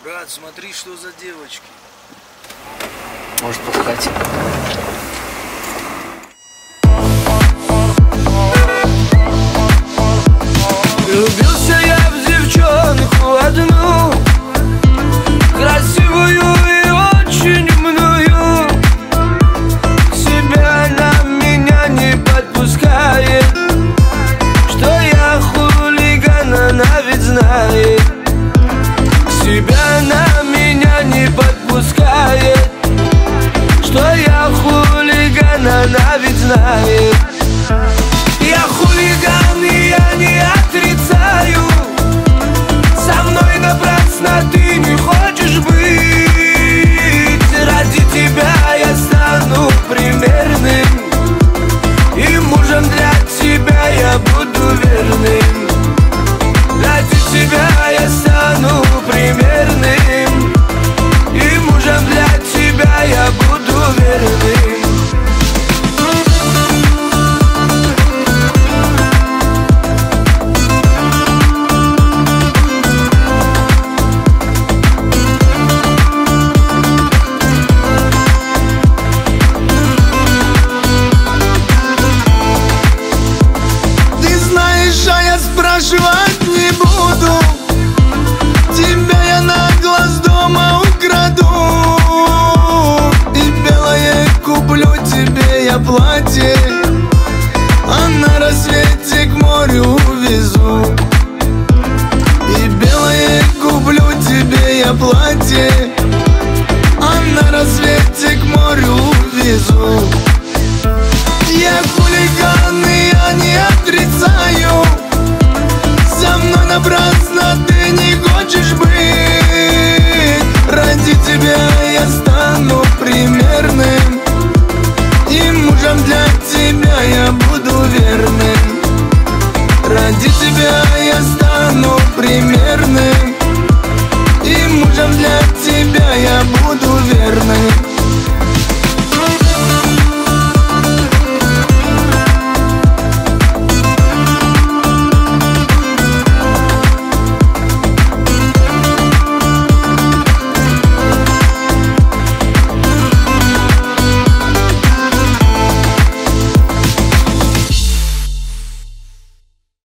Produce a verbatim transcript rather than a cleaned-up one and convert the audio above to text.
Брат, смотри, что за девочки. Может, подхватить. Влюбился я в девчонку одну, красивую и очень умную. К себе она меня не подпускает, что я хулиган, она ведь знает. К себе она меня не подпускает, что я хулиган, она ведь знает. Я хулиган, и я не отрицаю. Со мной напрасно ты не хочешь быть. Ради тебя я стану примерным, и мужем для тебя я буду верным. Ради тебя я стану примерным, и мужем для тебя я буду верным. Спрашивать не буду, тебя я на глаз дома украду, и белое куплю тебе я платье, а на рассвете к морю увезу. И белое куплю тебе я платье,